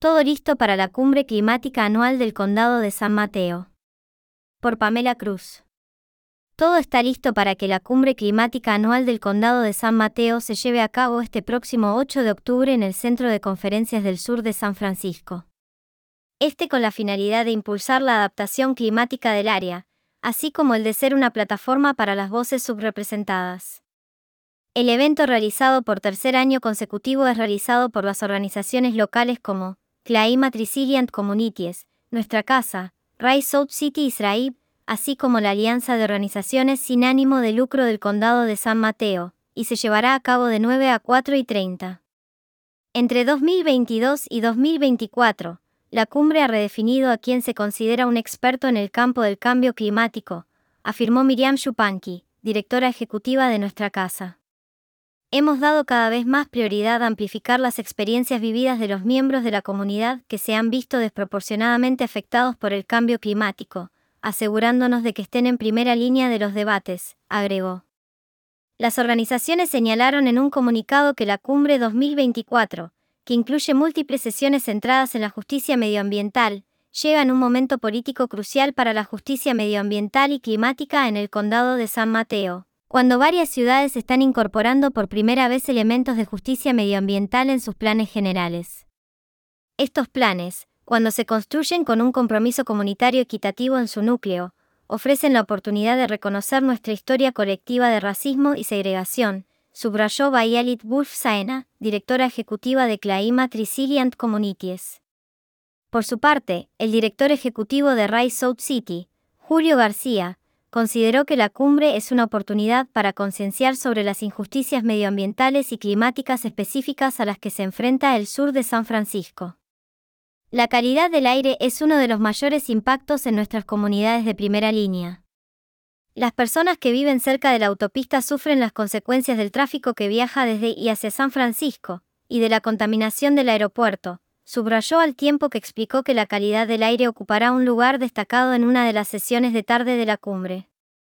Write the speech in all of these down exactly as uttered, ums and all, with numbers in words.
Todo listo para la cumbre climática anual del Condado de San Mateo. Por Pamela Cruz. Todo está listo para que la cumbre climática anual del Condado de San Mateo se lleve a cabo este próximo ocho de octubre en el Centro de Conferencias del Sur de San Francisco. Este con la finalidad de impulsar la adaptación climática del área, así como el de ser una plataforma para las voces subrepresentadas. El evento, realizado por tercer año consecutivo, es realizado por las organizaciones locales como Climate Resilient Communities, Nuestra Casa, Rise South City Israel, así como la Alianza de Organizaciones sin ánimo de lucro del Condado de San Mateo, y se llevará a cabo de nueve a cuatro y treinta. Entre dos mil veintidós y dos mil veinticuatro, la cumbre ha redefinido a quien se considera un experto en el campo del cambio climático, afirmó Miriam Shupanqui, directora ejecutiva de Nuestra Casa. Hemos dado cada vez más prioridad a amplificar las experiencias vividas de los miembros de la comunidad que se han visto desproporcionadamente afectados por el cambio climático, asegurándonos de que estén en primera línea de los debates, agregó. Las organizaciones señalaron en un comunicado que la Cumbre dos mil veinticuatro, que incluye múltiples sesiones centradas en la justicia medioambiental, llega en un momento político crucial para la justicia medioambiental y climática en el Condado de San Mateo, cuando varias ciudades están incorporando por primera vez elementos de justicia medioambiental en sus planes generales. Estos planes, cuando se construyen con un compromiso comunitario equitativo en su núcleo, ofrecen la oportunidad de reconocer nuestra historia colectiva de racismo y segregación, subrayó Violet Wolf Saena, directora ejecutiva de Climate Resilient Communities. Por su parte, el director ejecutivo de Rise South City, Julio García, consideró que la cumbre es una oportunidad para concienciar sobre las injusticias medioambientales y climáticas específicas a las que se enfrenta el sur de San Francisco. La calidad del aire es uno de los mayores impactos en nuestras comunidades de primera línea. Las personas que viven cerca de la autopista sufren las consecuencias del tráfico que viaja desde y hacia San Francisco, y de la contaminación del aeropuerto, subrayó al tiempo que explicó que la calidad del aire ocupará un lugar destacado en una de las sesiones de tarde de la cumbre.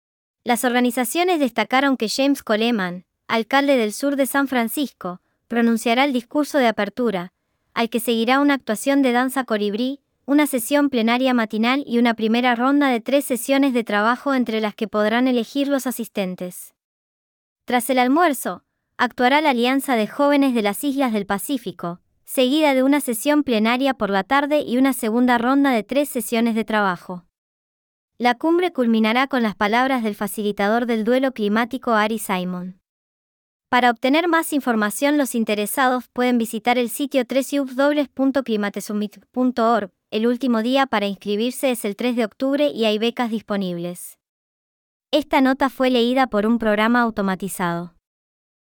Las organizaciones destacaron que James Coleman, alcalde del sur de San Francisco, pronunciará el discurso de apertura, al que seguirá una actuación de danza colibrí, una sesión plenaria matinal y una primera ronda de tres sesiones de trabajo entre las que podrán elegir los asistentes. Tras el almuerzo, actuará la Alianza de Jóvenes de las Islas del Pacífico, seguida de una sesión plenaria por la tarde y una segunda ronda de tres sesiones de trabajo. La cumbre culminará con las palabras del facilitador del duelo climático Ari Simon. Para obtener más información, los interesados pueden visitar el sitio doble u doble u doble u punto climatesummit punto org. El último día para inscribirse es el tres de octubre y hay becas disponibles. Esta nota fue leída por un programa automatizado.